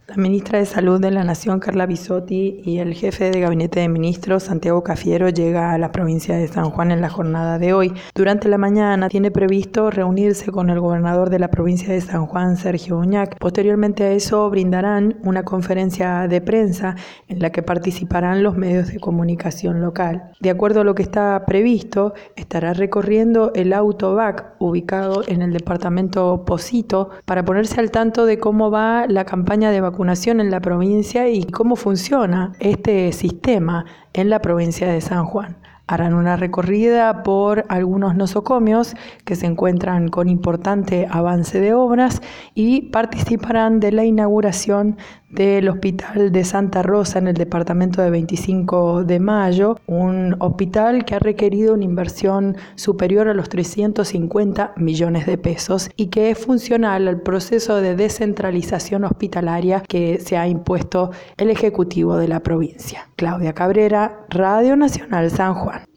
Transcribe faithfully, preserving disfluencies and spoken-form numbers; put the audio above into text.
La ministra de Salud de la Nación, Carla Bisotti, y el jefe de Gabinete de Ministros, Santiago Cafiero, llega a la provincia de San Juan en la jornada de hoy. Durante la mañana tiene previsto reunirse con el gobernador de la provincia de San Juan, Sergio Uñac. Posteriormente a eso brindarán una conferencia de prensa en la que participarán los medios de comunicación local. De acuerdo a lo que está previsto, estará recorriendo el Autobac ubicado en el departamento Pocito para ponerse al tanto de cómo va la campaña de vacunación en la provincia y cómo funciona este sistema en la provincia de San Juan. Harán una recorrida por algunos nosocomios que se encuentran con importante avance de obras y participarán de la inauguración del Hospital de Santa Rosa en el departamento de veinticinco de mayo, un hospital que ha requerido una inversión superior a los trescientos cincuenta millones de pesos y que es funcional al proceso de descentralización hospitalaria que se ha impuesto el Ejecutivo de la provincia. Claudia Cabrera, Radio Nacional San Juan.